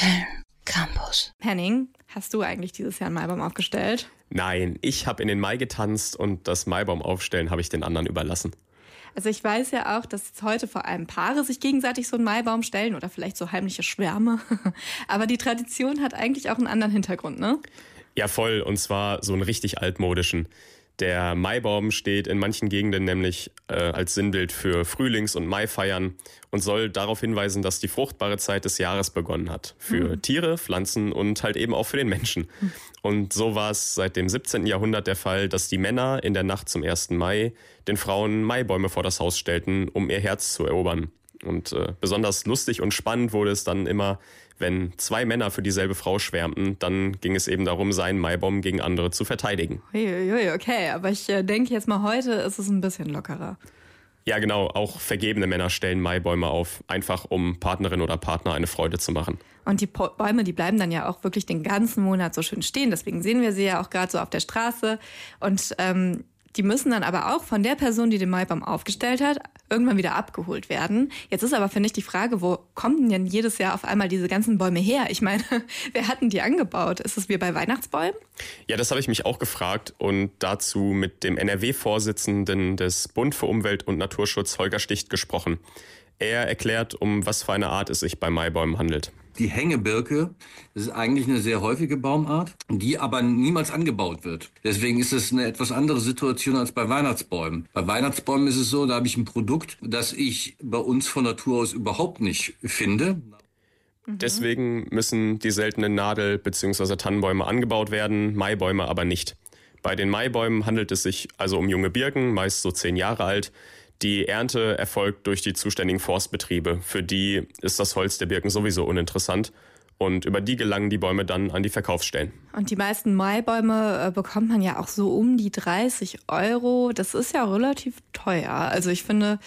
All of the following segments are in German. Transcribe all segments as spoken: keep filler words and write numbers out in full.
Köln Campus. Henning, hast du eigentlich dieses Jahr einen Maibaum aufgestellt? Nein, ich habe in den Mai getanzt und das Maibaum aufstellen habe ich den anderen überlassen. Also ich weiß ja auch, dass jetzt heute vor allem Paare sich gegenseitig so einen Maibaum stellen oder vielleicht so heimliche Schwärme. Aber die Tradition hat eigentlich auch einen anderen Hintergrund, ne? Ja, voll. Und zwar so einen richtig altmodischen. Der Maibaum steht in manchen Gegenden nämlich äh, als Sinnbild für Frühlings- und Maifeiern und soll darauf hinweisen, dass die fruchtbare Zeit des Jahres begonnen hat. Für mhm. Tiere, Pflanzen und halt eben auch für den Menschen. Mhm. Und so war es seit dem siebzehnten Jahrhundert der Fall, dass die Männer in der Nacht zum ersten Mai den Frauen Maibäume vor das Haus stellten, um ihr Herz zu erobern. Und äh, besonders lustig und spannend wurde es dann immer, wenn zwei Männer für dieselbe Frau schwärmten, dann ging es eben darum, seinen Maibaum gegen andere zu verteidigen. Uiuiui, okay, aber ich äh, denke jetzt mal, heute ist es ein bisschen lockerer. Ja, genau, auch vergebene Männer stellen Maibäume auf, einfach um Partnerin oder Partner eine Freude zu machen. Und die Bäume, die bleiben dann ja auch wirklich den ganzen Monat so schön stehen, deswegen sehen wir sie ja auch gerade so auf der Straße. Und ähm, die müssen dann aber auch von der Person, die den Maibaum aufgestellt hat, irgendwann wieder abgeholt werden. Jetzt ist aber, finde ich, die Frage, wo kommen denn jedes Jahr auf einmal diese ganzen Bäume her? Ich meine, wer hat denn die angebaut? Ist es wie bei Weihnachtsbäumen? Ja, das habe ich mich auch gefragt und dazu mit dem N R W-Vorsitzenden des Bund für Umwelt und Naturschutz, Holger Sticht, gesprochen. Er erklärt, um was für eine Art es sich bei Maibäumen handelt. Die Hängebirke, das ist eigentlich eine sehr häufige Baumart, die aber niemals angebaut wird. Deswegen ist es eine etwas andere Situation als bei Weihnachtsbäumen. Bei Weihnachtsbäumen ist es so, da habe ich ein Produkt, das ich bei uns von Natur aus überhaupt nicht finde. Deswegen müssen die seltenen Nadel- bzw. Tannenbäume angebaut werden, Maibäume aber nicht. Bei den Maibäumen handelt es sich also um junge Birken, meist so zehn Jahre alt. Die Ernte erfolgt durch die zuständigen Forstbetriebe. Für die ist das Holz der Birken sowieso uninteressant. Und über die gelangen die Bäume dann an die Verkaufsstellen. Und die meisten Maibäume äh, bekommt man ja auch so um die dreißig Euro. Das ist ja relativ teuer. Also ich finde,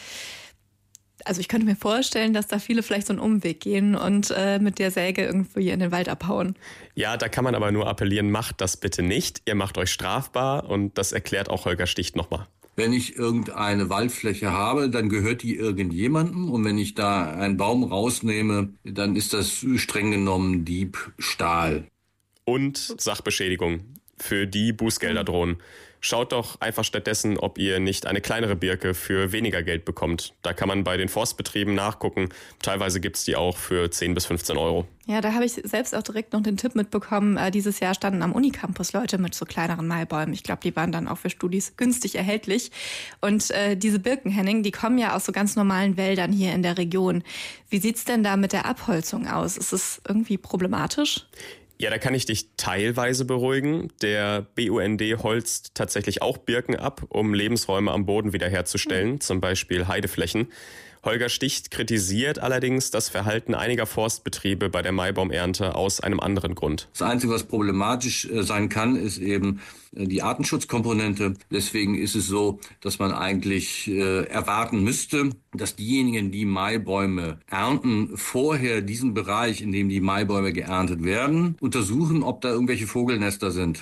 also ich könnte mir vorstellen, dass da viele vielleicht so einen Umweg gehen und äh, mit der Säge irgendwie in den Wald abhauen. Ja, da kann man aber nur appellieren, macht das bitte nicht. Ihr macht euch strafbar und das erklärt auch Holger Sticht nochmal. Wenn ich irgendeine Waldfläche habe, dann gehört die irgendjemandem. Und wenn ich da einen Baum rausnehme, dann ist das streng genommen Diebstahl. Und Sachbeschädigung, für die Bußgelder drohen. Schaut doch einfach stattdessen, ob ihr nicht eine kleinere Birke für weniger Geld bekommt. Da kann man bei den Forstbetrieben nachgucken. Teilweise gibt's die auch für zehn bis fünfzehn Euro. Ja, da habe ich selbst auch direkt noch den Tipp mitbekommen. Äh, dieses Jahr standen am Unicampus Leute mit so kleineren Maibäumen. Ich glaube, die waren dann auch für Studis günstig erhältlich. Und äh, diese Birken, Henning, die kommen ja aus so ganz normalen Wäldern hier in der Region. Wie sieht's denn da mit der Abholzung aus? Ist es irgendwie problematisch? Ja, da kann ich dich teilweise beruhigen. Der B U N D holzt tatsächlich auch Birken ab, um Lebensräume am Boden wiederherzustellen, mhm. zum Beispiel Heideflächen. Holger Sticht kritisiert allerdings das Verhalten einiger Forstbetriebe bei der Maibaumernte aus einem anderen Grund. Das Einzige, was problematisch sein kann, ist eben die Artenschutzkomponente. Deswegen ist es so, dass man eigentlich äh, erwarten müsste, dass diejenigen, die Maibäume ernten, vorher diesen Bereich, in dem die Maibäume geerntet werden, untersuchen, ob da irgendwelche Vogelnester sind.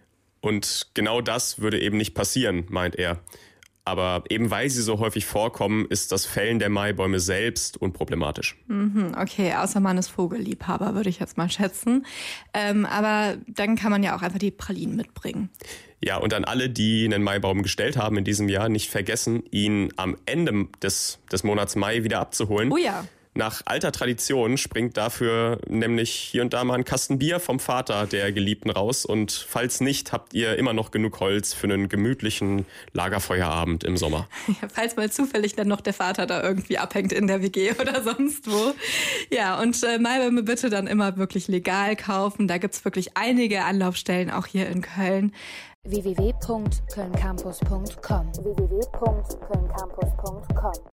Und genau das würde eben nicht passieren, meint er. Aber eben weil sie so häufig vorkommen, ist das Fällen der Maibäume selbst unproblematisch. Mhm, okay, außer man ist Vogelliebhaber, würde ich jetzt mal schätzen. Ähm, aber dann kann man ja auch einfach die Pralinen mitbringen. Ja, und an alle, die einen Maibaum gestellt haben in diesem Jahr, nicht vergessen, ihn am Ende des, des Monats Mai wieder abzuholen. Oh ja. Nach alter Tradition springt dafür nämlich hier und da mal ein Kasten Bier vom Vater der Geliebten raus. Und falls nicht, habt ihr immer noch genug Holz für einen gemütlichen Lagerfeuerabend im Sommer. Ja, falls mal zufällig dann noch der Vater da irgendwie abhängt in der W G oder sonst wo. Ja, und äh, Maibäume bitte dann immer wirklich legal kaufen. Da gibt's wirklich einige Anlaufstellen, auch hier in Köln. w w w punkt köln campus punkt com w w w punkt köln campus punkt com